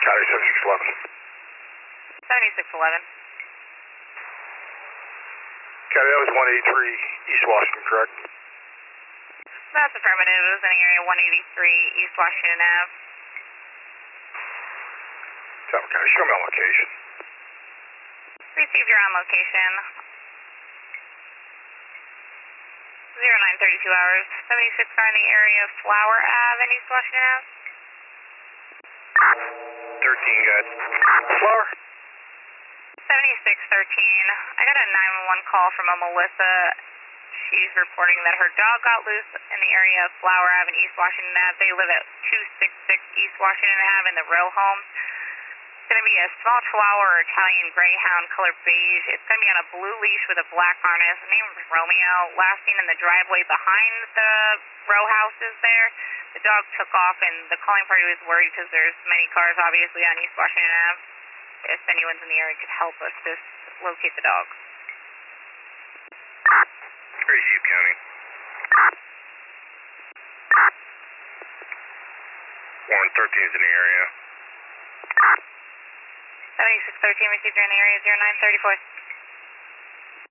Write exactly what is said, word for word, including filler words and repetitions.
County seventy-six eleven. seventy-six eleven. County, that was one eighty-three East Washington, correct? That's affirmative. It was in the area one eighty-three East Washington Ave. Talbot County, show me on location. Received your on location. zero nine thirty-two hours. seventy-six are in the area of Flower Ave in East Washington Ave. thirteen, guys. Flower? seventy-six thirteen. I got a nine one one call from a Melissa. She's reporting that her dog got loose in the area of Flower Ave and East Washington Ave. They live at two sixty-six East Washington Ave in the row home. It's going to be a small Chihuahua or Italian Greyhound, color beige. It's going to be on a blue leash with a black harness. The name is Romeo. Last seen in the driveway behind the row houses there. The dog took off, and the calling party was worried because there's many cars, obviously, on East Washington Ave. If anyone's in the area could help us just locate the dog. Received, County. Warren thirteen is in the area. seventy-six thirteen received, you're in the area, zero nine thirty-four.